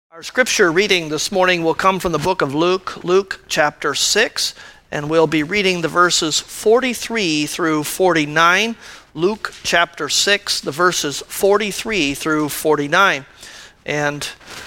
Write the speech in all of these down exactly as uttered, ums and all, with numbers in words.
Our scripture reading this morning will come from the book of Luke, Luke chapter six, and we'll be reading the verses forty-three through forty-nine. Luke chapter six, the verses forty-three through forty-nine. And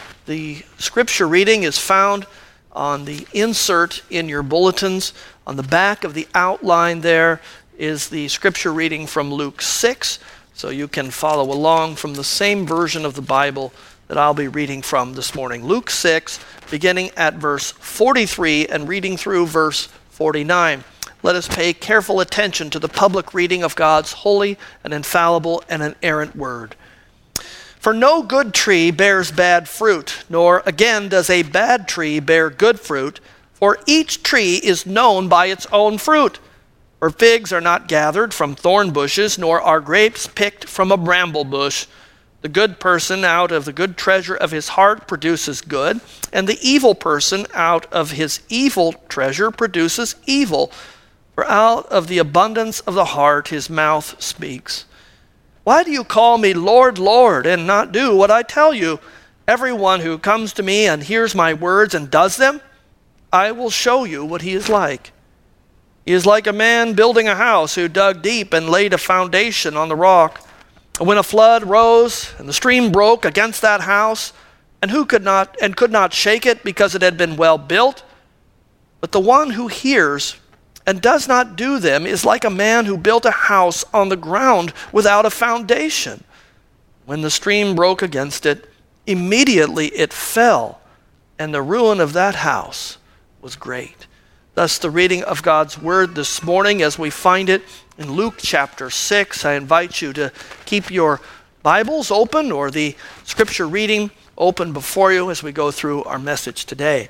the scripture reading is found on the insert in your bulletins. On the back of the outline there is the scripture reading from Luke six, so you can follow along from the same version of the Bible that I'll be reading from this morning. Luke six, beginning at verse forty-three and reading through verse forty-nine. Let us pay careful attention to the public reading of God's holy and infallible and inerrant word. For no good tree bears bad fruit, nor again does a bad tree bear good fruit, for each tree is known by its own fruit. For figs are not gathered from thorn bushes, nor are grapes picked from a bramble bush. The good person out of the good treasure of his heart produces good, and the evil person out of his evil treasure produces evil. For out of the abundance of the heart his mouth speaks. Why do you call me Lord, Lord, and not do what I tell you? Everyone who comes to me and hears my words and does them, I will show you what he is like. He is like a man building a house who dug deep and laid a foundation on the rock. When a flood rose and the stream broke against that house, and who could not and could not shake it because it had been well built? But the one who hears and does not do them is like a man who built a house on the ground without a foundation. When the stream broke against it, immediately it fell, and the ruin of that house was great. Thus the reading of God's word this morning as we find it in Luke chapter six. I invite you to keep your Bibles open or the scripture reading open before you as we go through our message today.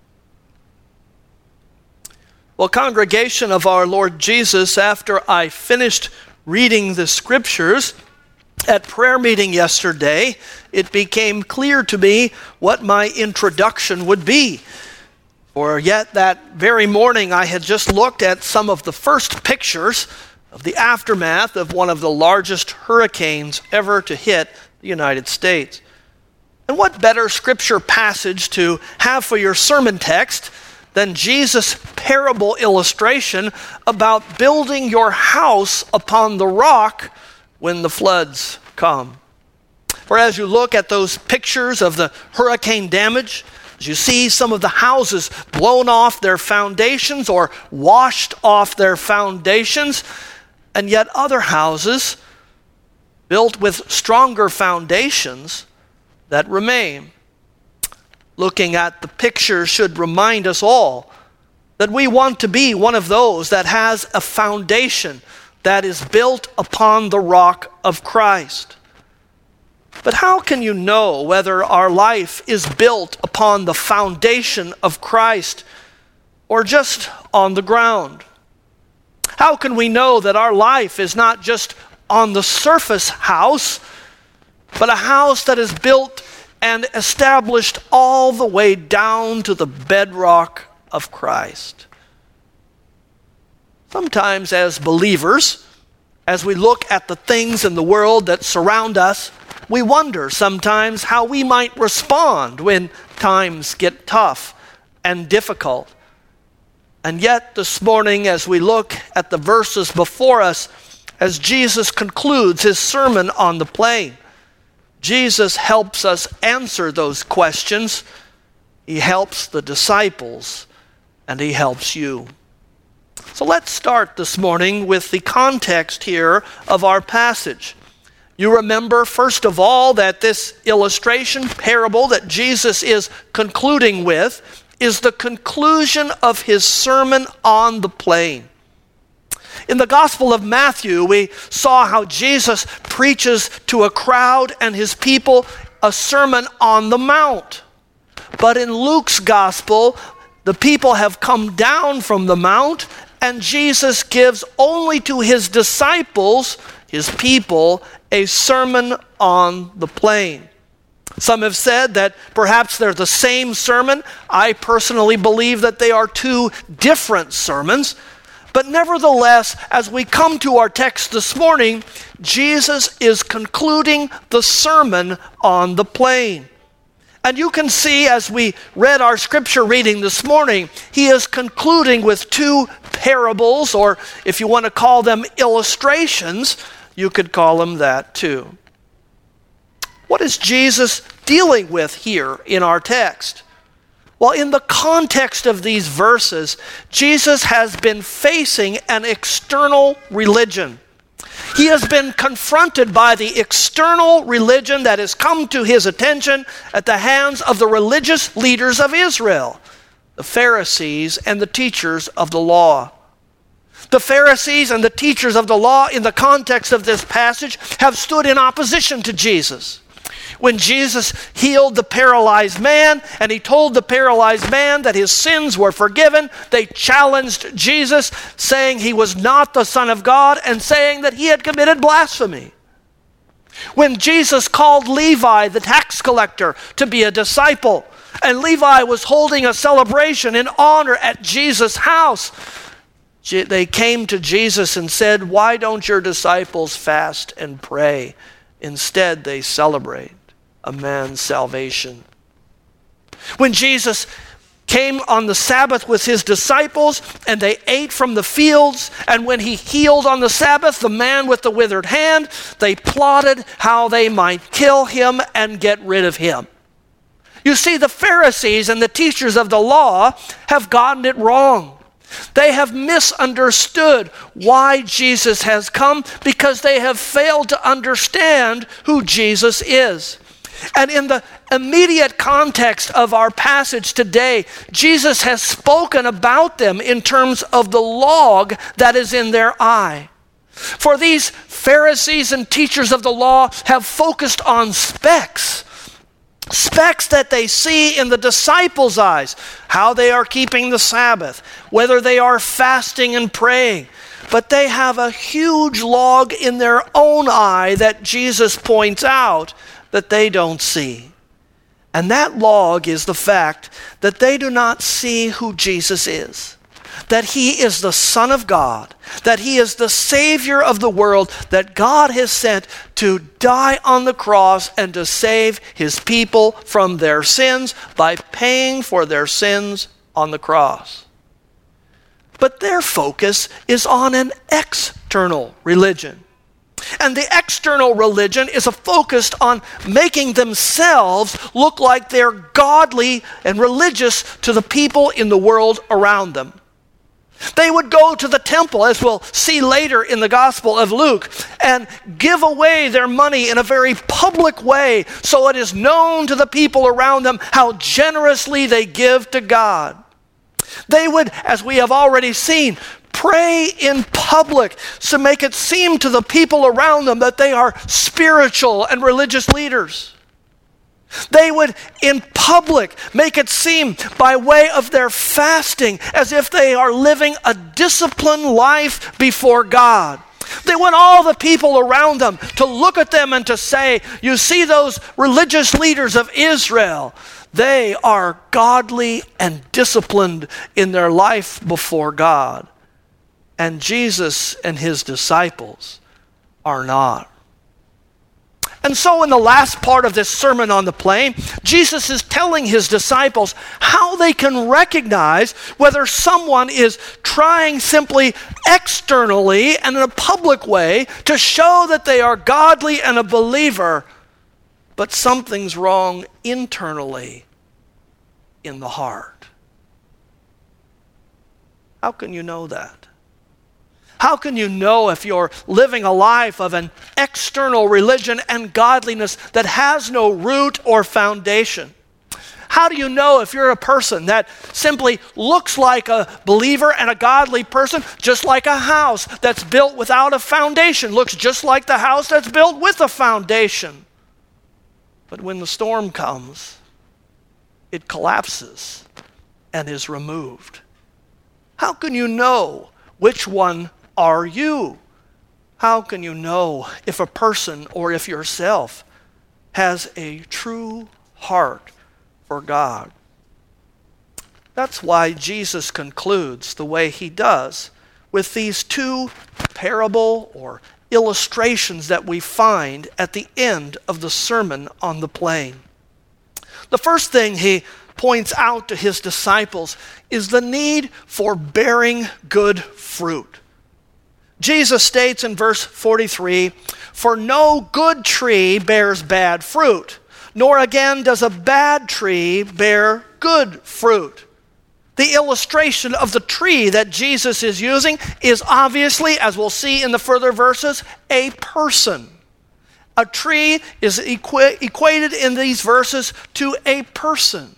Well, congregation of our Lord Jesus, after I finished reading the scriptures at prayer meeting yesterday, it became clear to me what my introduction would be. For yet that very morning I had just looked at some of the first pictures of the aftermath of one of the largest hurricanes ever to hit the United States. And what better scripture passage to have for your sermon text than Jesus' parable illustration about building your house upon the rock when the floods come. For as you look at those pictures of the hurricane damage, as you see some of the houses blown off their foundations or washed off their foundations, and yet other houses built with stronger foundations that remain. Looking at the picture should remind us all that we want to be one of those that has a foundation that is built upon the rock of Christ. But how can you know whether our life is built upon the foundation of Christ or just on the ground? How can we know that our life is not just on the surface house, but a house that is built and established all the way down to the bedrock of Christ? Sometimes as believers, as we look at the things in the world that surround us, we wonder sometimes how we might respond when times get tough and difficult. And yet this morning, as we look at the verses before us, as Jesus concludes his sermon on the plain, Jesus helps us answer those questions. He helps the disciples, and he helps you. So let's start this morning with the context here of our passage. You remember, first of all, that this illustration, parable that Jesus is concluding with is the conclusion of his sermon on the plain. In the Gospel of Matthew, we saw how Jesus preaches to a crowd and his people a sermon on the mount. But in Luke's Gospel, the people have come down from the mount, and Jesus gives only to his disciples, his people, a sermon on the plain. Some have said that perhaps they're the same sermon. I personally believe that they are two different sermons. But nevertheless, as we come to our text this morning, Jesus is concluding the sermon on the plain. And you can see as we read our scripture reading this morning, he is concluding with two parables, or if you want to call them illustrations, you could call them that too. What is Jesus dealing with here in our text? Well, in the context of these verses, Jesus has been facing an external religion. He has been confronted by the external religion that has come to his attention at the hands of the religious leaders of Israel, the Pharisees and the teachers of the law. The Pharisees and the teachers of the law, in the context of this passage, have stood in opposition to Jesus. When Jesus healed the paralyzed man and he told the paralyzed man that his sins were forgiven, they challenged Jesus, saying he was not the Son of God and saying that he had committed blasphemy. When Jesus called Levi, the tax collector, to be a disciple, and Levi was holding a celebration in honor at Jesus' house, they came to Jesus and said, "Why don't your disciples fast and pray? Instead, they celebrate a man's salvation." When Jesus came on the Sabbath with his disciples and they ate from the fields, and when he healed on the Sabbath the man with the withered hand, they plotted how they might kill him and get rid of him. You see, the Pharisees and the teachers of the law have gotten it wrong. They have misunderstood why Jesus has come because they have failed to understand who Jesus is. And in the immediate context of our passage today, Jesus has spoken about them in terms of the log that is in their eye. For these Pharisees and teachers of the law have focused on specks. Specks that they see in the disciples' eyes, how they are keeping the Sabbath, whether they are fasting and praying. But they have a huge log in their own eye that Jesus points out that they don't see. And that log is the fact that they do not see who Jesus is, that he is the Son of God, that he is the Savior of the world, that God has sent to die on the cross and to save his people from their sins by paying for their sins on the cross. But their focus is on an external religion. And the external religion is focused on making themselves look like they're godly and religious to the people in the world around them. They would go to the temple, as we'll see later in the Gospel of Luke, and give away their money in a very public way so it is known to the people around them how generously they give to God. They would, as we have already seen, pray in public to make it seem to the people around them that they are spiritual and religious leaders. They would, in public, make it seem by way of their fasting as if they are living a disciplined life before God. They want all the people around them to look at them and to say, "You see those religious leaders of Israel? They are godly and disciplined in their life before God. And Jesus and his disciples are not." And so in the last part of this Sermon on the Plain, Jesus is telling his disciples how they can recognize whether someone is trying simply externally and in a public way to show that they are godly and a believer, but something's wrong internally in the heart. How can you know that? How can you know if you're living a life of an external religion and godliness that has no root or foundation? How do you know if you're a person that simply looks like a believer and a godly person, just like a house that's built without a foundation, looks just like the house that's built with a foundation? But when the storm comes, it collapses and is removed. How can you know which one are you? How can you know if a person or if yourself has a true heart for God? That's why Jesus concludes the way he does with these two parable or illustrations that we find at the end of the Sermon on the Plain. The first thing he points out to his disciples is the need for bearing good fruit. Jesus states in verse forty-three, "For no good tree bears bad fruit, nor again does a bad tree bear good fruit." The illustration of the tree that Jesus is using is obviously, as we'll see in the further verses, a person. A tree is equa- equated in these verses to a person.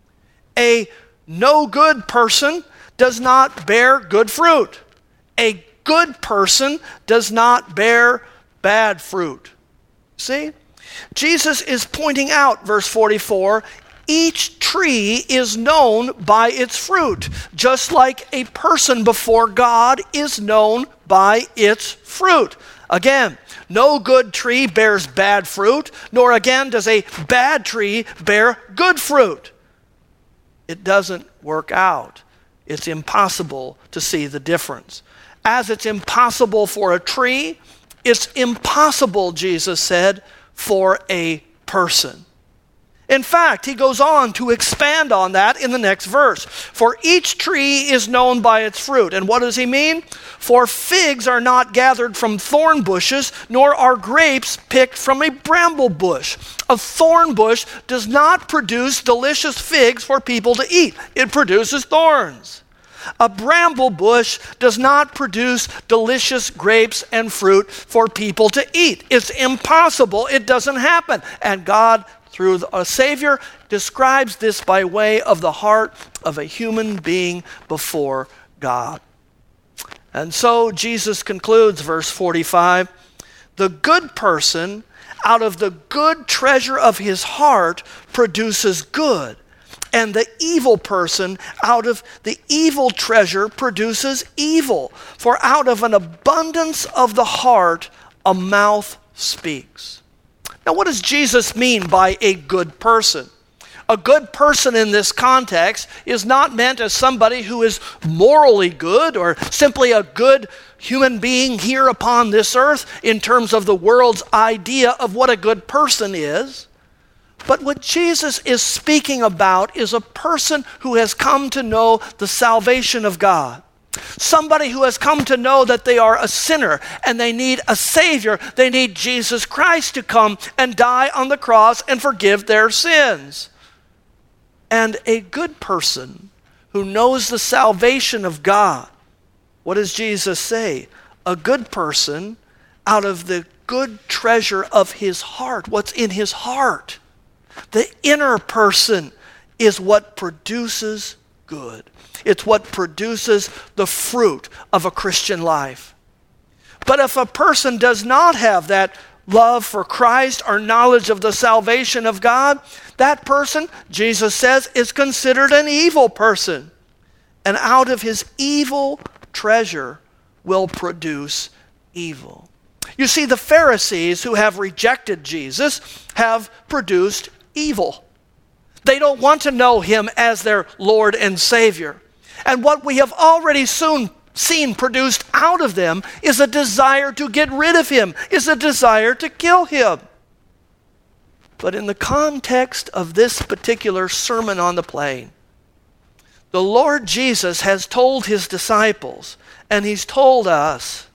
A no good person does not bear good fruit. A good person does not bear bad fruit. See? Jesus is pointing out, verse forty-four, each tree is known by its fruit, just like a person before God is known by its fruit. Again, no good tree bears bad fruit, nor again does a bad tree bear good fruit. It doesn't work out. It's impossible to see the difference. As it's impossible for a tree, it's impossible, Jesus said, for a person. In fact, he goes on to expand on that in the next verse. For each tree is known by its fruit. And what does he mean? For figs are not gathered from thorn bushes, nor are grapes picked from a bramble bush. A thorn bush does not produce delicious figs for people to eat. It produces thorns. A bramble bush does not produce delicious grapes and fruit for people to eat. It's impossible. It doesn't happen. And God, through a Savior, describes this by way of the heart of a human being before God. And so Jesus concludes, verse forty-five, the good person out of the good treasure of his heart produces good, and the evil person out of the evil treasure produces evil. For out of an abundance of the heart, a mouth speaks. Now, what does Jesus mean by a good person? A good person in this context is not meant as somebody who is morally good or simply a good human being here upon this earth in terms of the world's idea of what a good person is. But what Jesus is speaking about is a person who has come to know the salvation of God. Somebody who has come to know that they are a sinner and they need a Savior. They need Jesus Christ to come and die on the cross and forgive their sins. And a good person who knows the salvation of God, what does Jesus say? A good person out of the good treasure of his heart. What's in his heart? The inner person is what produces good. It's what produces the fruit of a Christian life. But if a person does not have that love for Christ or knowledge of the salvation of God, that person, Jesus says, is considered an evil person. And out of his evil treasure will produce evil. You see, the Pharisees who have rejected Jesus have produced evil. They don't want to know him as their Lord and Savior. And what we have already soon seen produced out of them is a desire to get rid of him, is a desire to kill him. But in the context of this particular Sermon on the Plain, the Lord Jesus has told his disciples, and he's told us,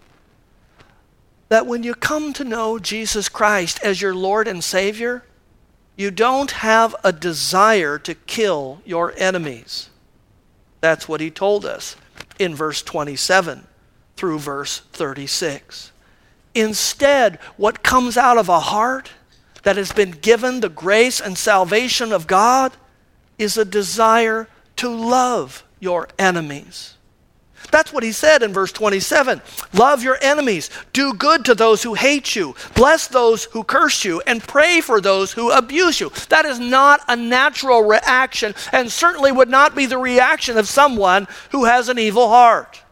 that when you come to know Jesus Christ as your Lord and Savior, you don't have a desire to kill your enemies. That's what he told us in verse twenty-seven through verse thirty-six. Instead, what comes out of a heart that has been given the grace and salvation of God is a desire to love your enemies. That's what he said in verse twenty-seven. Love your enemies. Do good to those who hate you. Bless those who curse you. And pray for those who abuse you. That is not a natural reaction, and certainly would not be the reaction of someone who has an evil heart.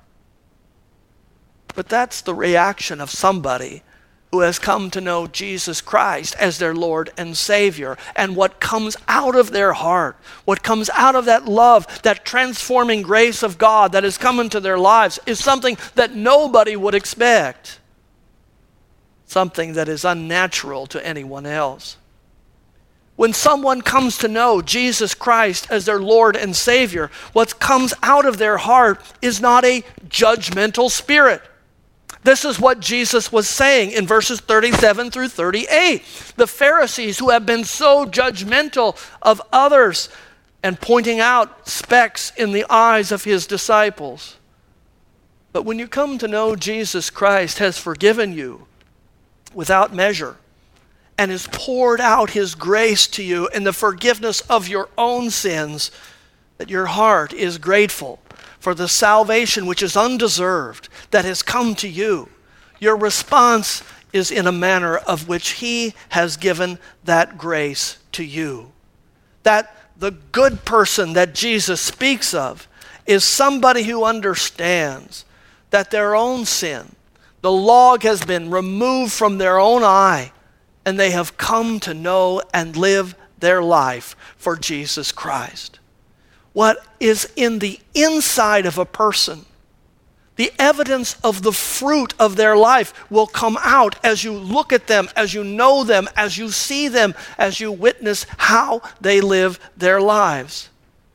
But that's the reaction of somebody who has come to know Jesus Christ as their Lord and Savior. And what comes out of their heart, what comes out of that love, that transforming grace of God that has come into their lives is something that nobody would expect. Something that is unnatural to anyone else. When someone comes to know Jesus Christ as their Lord and Savior, what comes out of their heart is not a judgmental spirit. This is what Jesus was saying in verses thirty-seven through thirty-eight. The Pharisees, who have been so judgmental of others and pointing out specks in the eyes of his disciples. But when you come to know Jesus Christ has forgiven you without measure, and has poured out his grace to you in the forgiveness of your own sins, that your heart is grateful for the salvation which is undeserved that has come to you. Your response is in a manner of which he has given that grace to you. That the good person that Jesus speaks of is somebody who understands that their own sin, the log has been removed from their own eye, and they have come to know and live their life for Jesus Christ. What is in the inside of a person, the evidence of the fruit of their life will come out as you look at them, as you know them, as you see them, as you witness how they live their lives.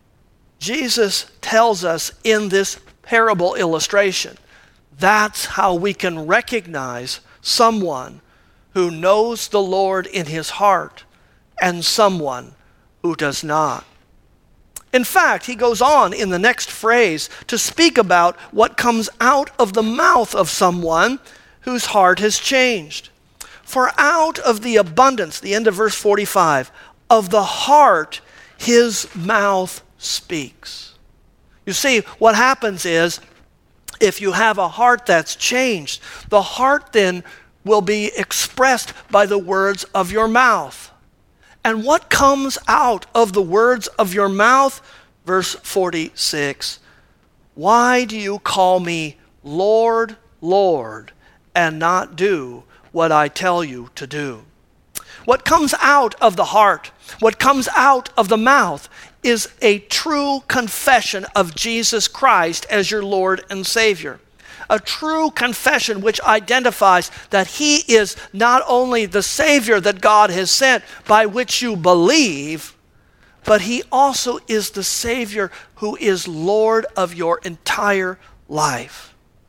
Jesus tells us in this parable illustration, that's how we can recognize someone who knows the Lord in his heart and someone who does not. In fact, he goes on in the next phrase to speak about what comes out of the mouth of someone whose heart has changed. For out of the abundance, the end of verse forty-five, of the heart his mouth speaks. You see, what happens is, if you have a heart that's changed, the heart then will be expressed by the words of your mouth. And what comes out of the words of your mouth? Verse forty-six, why do you call me Lord, Lord, and not do what I tell you to do? What comes out of the heart, what comes out of the mouth, is a true confession of Jesus Christ as your Lord and Savior. A true confession which identifies that he is not only the Savior that God has sent by which you believe, but he also is the Savior who is Lord of your entire life.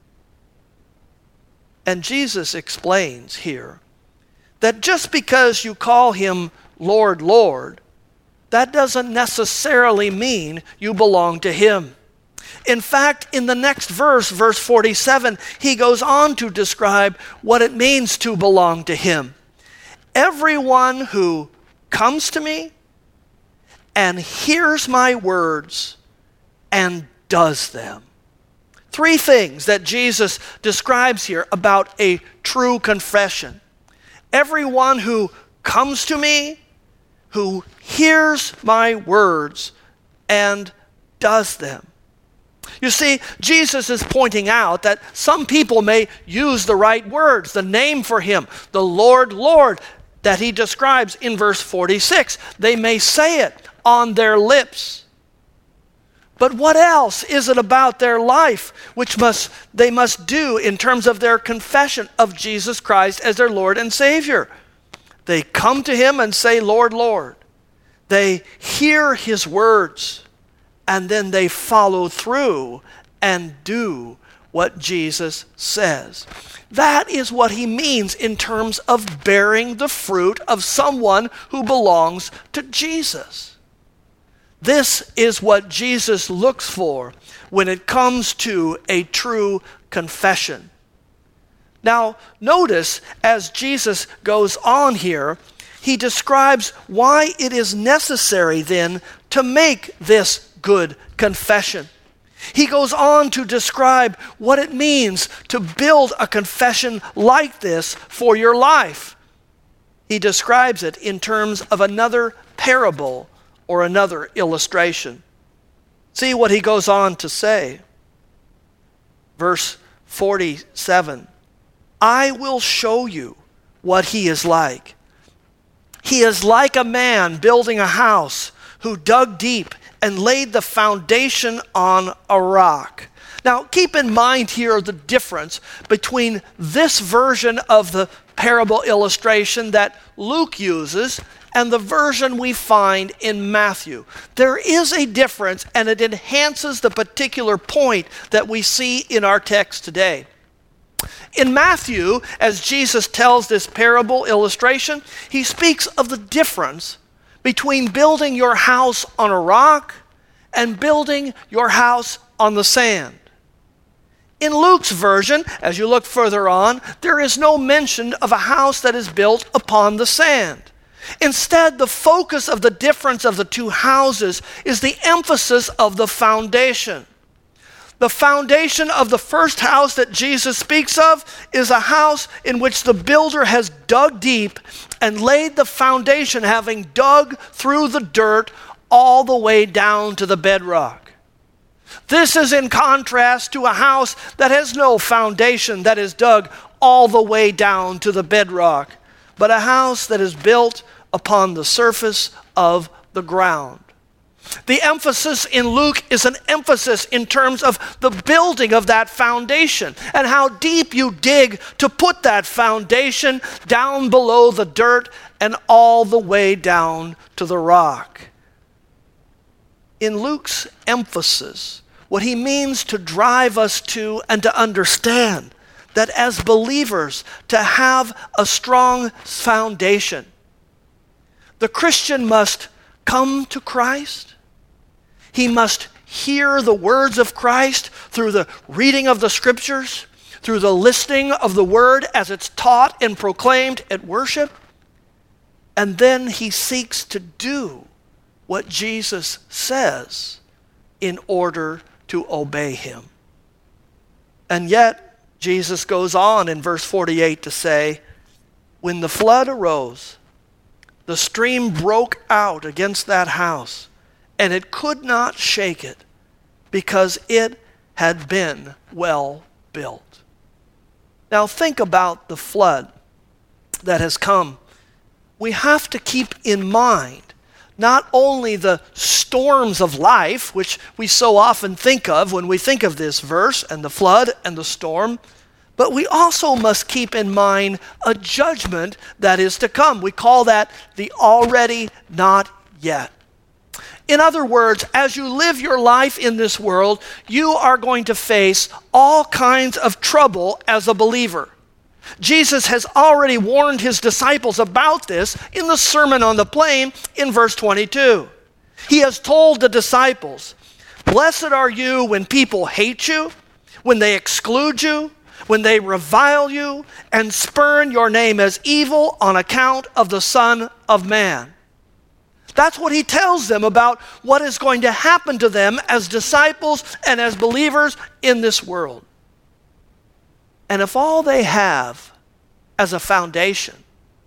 And Jesus explains here that just because you call him Lord, Lord, that doesn't necessarily mean you belong to him. In fact, in the next verse, verse forty-seven, he goes on to describe what it means to belong to him. Everyone who comes to me and hears my words and does them. Three things that Jesus describes here about a true confession. Everyone who comes to me, who hears my words and does them. You see, Jesus is pointing out that some people may use the right words, the name for him, the Lord, Lord, that he describes in verse forty-six. They may say it on their lips. But what else is it about their life which must they must do in terms of their confession of Jesus Christ as their Lord and Savior? They come to him and say, Lord, Lord. They hear his words, and then they follow through and do what Jesus says. That is what he means in terms of bearing the fruit of someone who belongs to Jesus. This is what Jesus looks for when it comes to a true confession. Now, notice as Jesus goes on here, he describes why it is necessary then to make this good confession. He goes on to describe what it means to build a confession like this for your life. He describes it in terms of another parable or another illustration. See what he goes on to say. Verse forty-seven, I will show you what he is like. He is like a man building a house who dug deep and laid the foundation on a rock. Now, keep in mind here the difference between this version of the parable illustration that Luke uses and the version we find in Matthew. There is a difference, and it enhances the particular point that we see in our text today. In Matthew, as Jesus tells this parable illustration, he speaks of the difference between building your house on a rock and building your house on the sand. In Luke's version, as you look further on, there is no mention of a house that is built upon the sand. Instead, the focus of the difference of the two houses is the emphasis of the foundation. The foundation of the first house that Jesus speaks of is a house in which the builder has dug deep and laid the foundation, having dug through the dirt all the way down to the bedrock. This is in contrast to a house that has no foundation, that is dug all the way down to the bedrock, but a house that is built upon the surface of the ground. The emphasis in Luke is an emphasis in terms of the building of that foundation and how deep you dig to put that foundation down below the dirt and all the way down to the rock. In Luke's emphasis, what he means to drive us to and to understand that as believers, to have a strong foundation, the Christian must come to Christ. He must hear the words of Christ through the reading of the Scriptures, through the listening of the Word as it's taught and proclaimed at worship. And then he seeks to do what Jesus says in order to obey him. And yet, Jesus goes on in verse forty-eight to say, when the flood arose, the stream broke out against that house, and it could not shake it, because it had been well built. Now think about the flood that has come. We have to keep in mind not only the storms of life, which we so often think of when we think of this verse and the flood and the storm, but we also must keep in mind a judgment that is to come. We call that the already not yet. In other words, as you live your life in this world, you are going to face all kinds of trouble as a believer. Jesus has already warned his disciples about this in the Sermon on the Plain in verse twenty-two. He has told the disciples, blessed are you when people hate you, when they exclude you, when they revile you and spurn your name as evil on account of the Son of Man. That's what he tells them about what is going to happen to them as disciples and as believers in this world. And if all they have as a foundation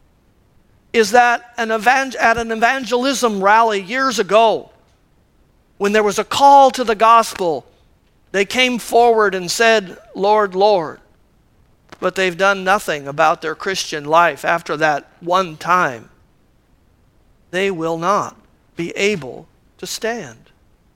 is that an evang- at an evangelism rally years ago, when there was a call to the gospel, they came forward and said, Lord, Lord. But they've done nothing about their Christian life after that one time. They will not be able to stand.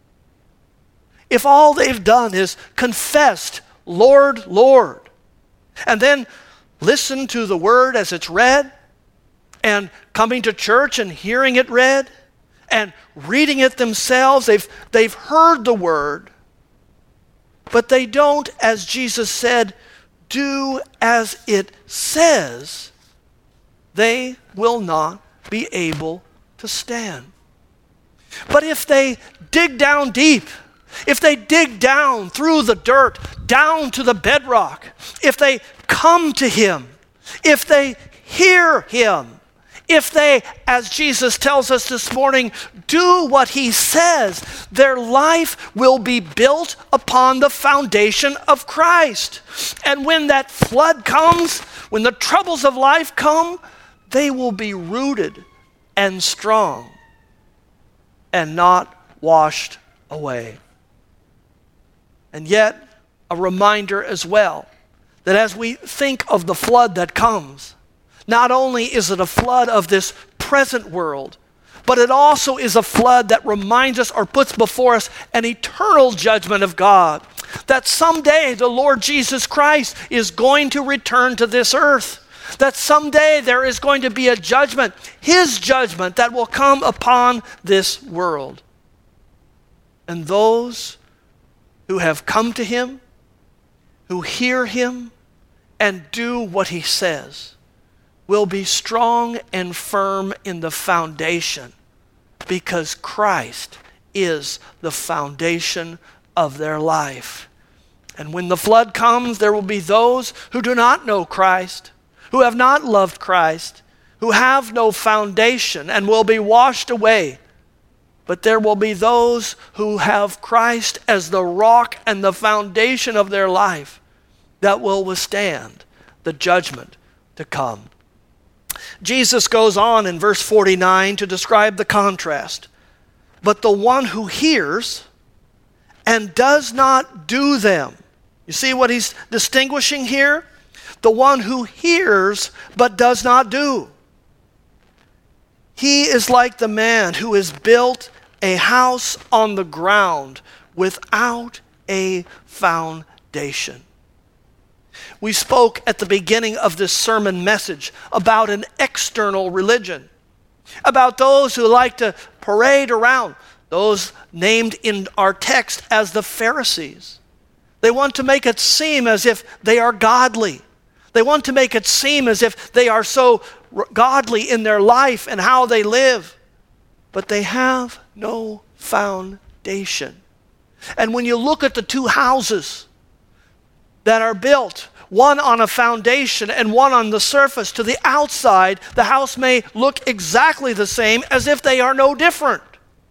If all they've done is confessed, Lord, Lord, and then listen to the word as it's read, and coming to church and hearing it read, and reading it themselves, they've, they've heard the word, but they don't, as Jesus said, do as it says, they will not be able to stand. But if they dig down deep, if they dig down through the dirt, down to the bedrock, if they come to him, if they hear him, if they, as Jesus tells us this morning, do what he says, their life will be built upon the foundation of Christ. And when that flood comes, when the troubles of life come, they will be rooted and strong and not washed away. And yet, a reminder as well, that as we think of the flood that comes, not only is it a flood of this present world, but it also is a flood that reminds us or puts before us an eternal judgment of God. That someday the Lord Jesus Christ is going to return to this earth. that someday there is going to be a judgment, his judgment that will come upon this world. And those who have come to him, who hear him, and do what he says, will be strong and firm in the foundation, because Christ is the foundation of their life. And when the flood comes, there will be those who do not know Christ, who have not loved Christ, who have no foundation and will be washed away. But there will be those who have Christ as the rock and the foundation of their life that will withstand the judgment to come. Jesus goes on in verse forty-nine to describe the contrast. But the one who hears and does not do them. You see what he's distinguishing here? The one who hears but does not do. He is like the man who has built a house on the ground without a foundation. We spoke at the beginning of this sermon message about an external religion, about those who like to parade around, those named in our text as the Pharisees. They want to make it seem as if they are godly. They want to make it seem as if they are so godly in their life and how they live. But they have no foundation. And when you look at the two houses that are built, one on a foundation and one on the surface, to the outside, the house may look exactly the same, as if they are no different.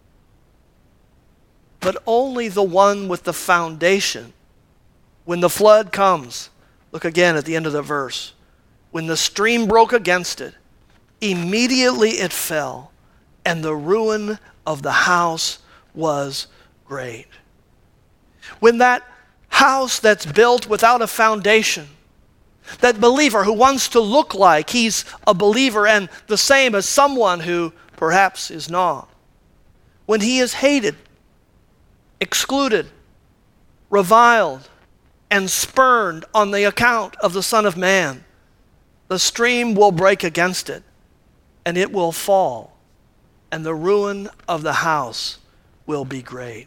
But only the one with the foundation, when the flood comes, look again at the end of the verse, when the stream broke against it, immediately it fell, and the ruin of the house was great. When that house that's built without a foundation, that believer who wants to look like he's a believer and the same as someone who perhaps is not, when he is hated, excluded, reviled, and spurned on the account of the Son of Man, the stream will break against it, and it will fall, and the ruin of the house will be great.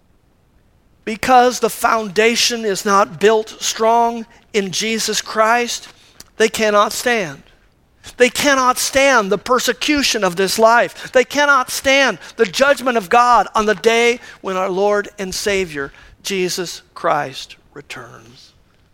Because the foundation is not built strong in Jesus Christ, they cannot stand. They cannot stand the persecution of this life. They cannot stand the judgment of God on the day when our Lord and Savior, Jesus Christ, returns.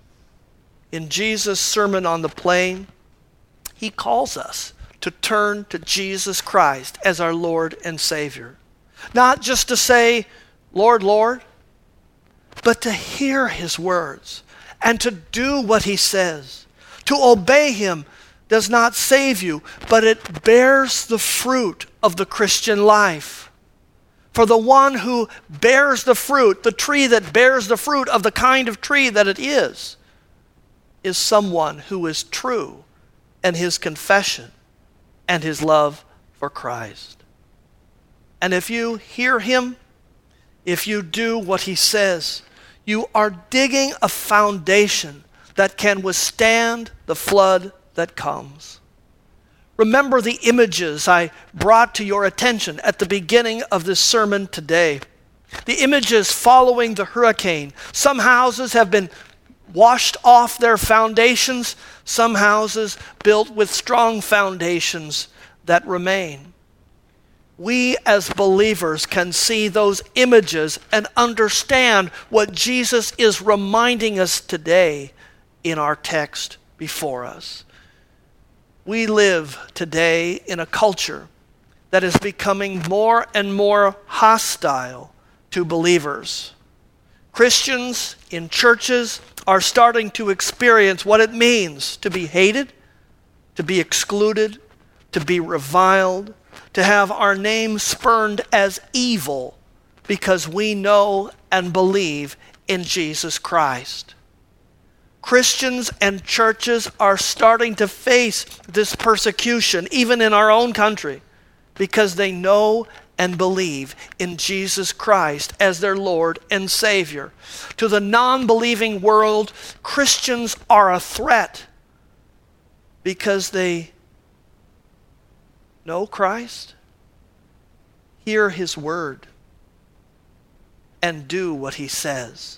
In Jesus' Sermon on the Plain, he calls us to turn to Jesus Christ as our Lord and Savior. Not just to say, Lord, Lord, but to hear his words and to do what he says. To obey him does not save you, but it bears the fruit of the Christian life. For the one who bears the fruit, the tree that bears the fruit of the kind of tree that it is, is someone who is true in his confession and his love for Christ. And if you hear him, if you do what he says, you are digging a foundation that can withstand the flood that comes. Remember the images I brought to your attention at the beginning of this sermon today. The images following the hurricane. Some houses have been washed off their foundations. Some houses built with strong foundations that remain. We as believers can see those images and understand what Jesus is reminding us today in our text before us. We live today in a culture that is becoming more and more hostile to believers. Christians in churches are starting to experience what it means to be hated, to be excluded, to be reviled, to have our name spurned as evil because we know and believe in Jesus Christ. Christians and churches are starting to face this persecution, even in our own country, because they know and believe in Jesus Christ as their Lord and Savior. To the non-believing world, Christians are a threat. because they know Christ, hear his word, and do what he says.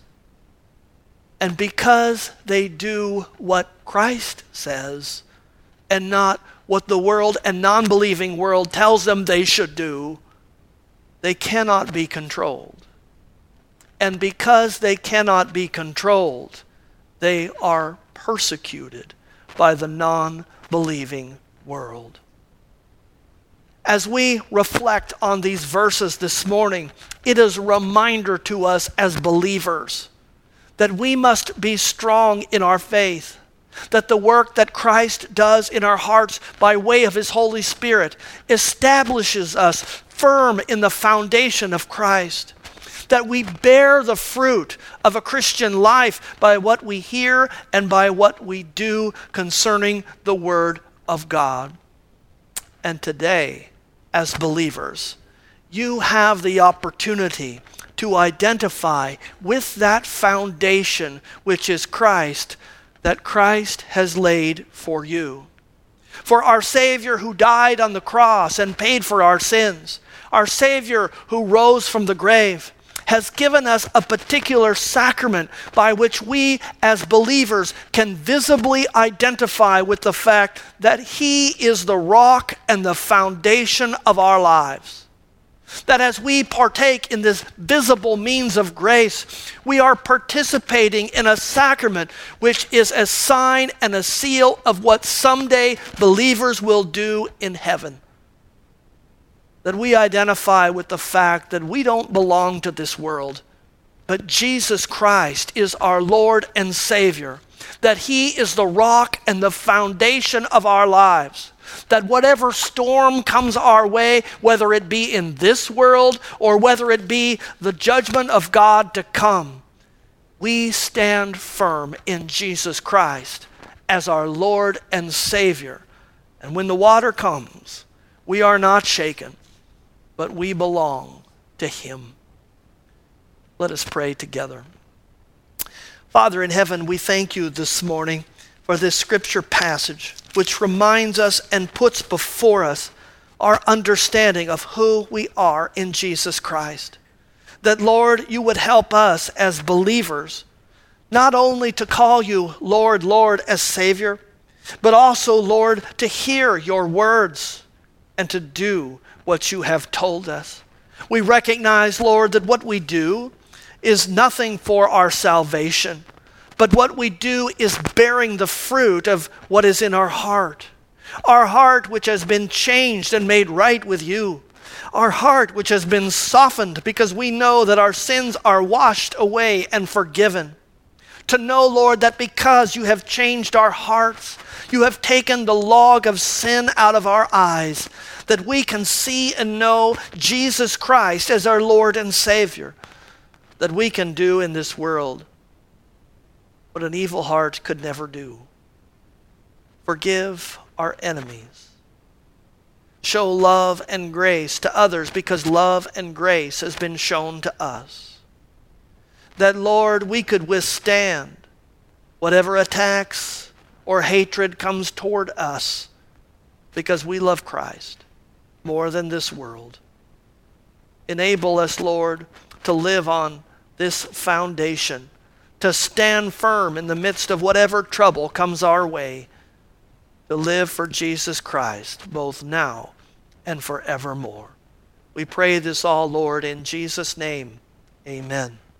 And because they do what Christ says and not what the world and non-believing world tells them they should do, they cannot be controlled. And because they cannot be controlled, they are persecuted by the non-believing world. As we reflect on these verses this morning, it is a reminder to us as believers that we must be strong in our faith, that the work that Christ does in our hearts by way of his Holy Spirit establishes us firm in the foundation of Christ, that we bear the fruit of a Christian life by what we hear and by what we do concerning the Word of God. And today, as believers, you have the opportunity to identify with that foundation which is Christ, that Christ has laid for you. For our Savior who died on the cross and paid for our sins, our Savior who rose from the grave, has given us a particular sacrament by which we as believers can visibly identify with the fact that he is the rock and the foundation of our lives. That as we partake in this visible means of grace, we are participating in a sacrament which is a sign and a seal of what someday believers will do in heaven. That we identify with the fact that we don't belong to this world, but Jesus Christ is our Lord and Savior, that he is the rock and the foundation of our lives, that whatever storm comes our way, whether it be in this world or whether it be the judgment of God to come, we stand firm in Jesus Christ as our Lord and Savior. And when the water comes, we are not shaken, but we belong to him. Let us pray together. Father in heaven, we thank you this morning for this scripture passage, which reminds us and puts before us our understanding of who we are in Jesus Christ. That, Lord, you would help us as believers, not only to call you Lord, Lord as Savior, but also, Lord, to hear your words and to do what you have told us. We recognize, Lord, that what we do is nothing for our salvation, but what we do is bearing the fruit of what is in our heart. Our heart which has been changed and made right with you. Our heart which has been softened because we know that our sins are washed away and forgiven. To know, Lord, that because you have changed our hearts, you have taken the log of sin out of our eyes, that we can see and know Jesus Christ as our Lord and Savior, that we can do in this world what an evil heart could never do. Forgive our enemies. Show love and grace to others because love and grace has been shown to us. That, Lord, we could withstand whatever attacks or hatred comes toward us because we love Christ more than this world. Enable us, Lord, to live on this foundation, to stand firm in the midst of whatever trouble comes our way, to live for Jesus Christ, both now and forevermore. We pray this all, Lord, in Jesus' name. Amen.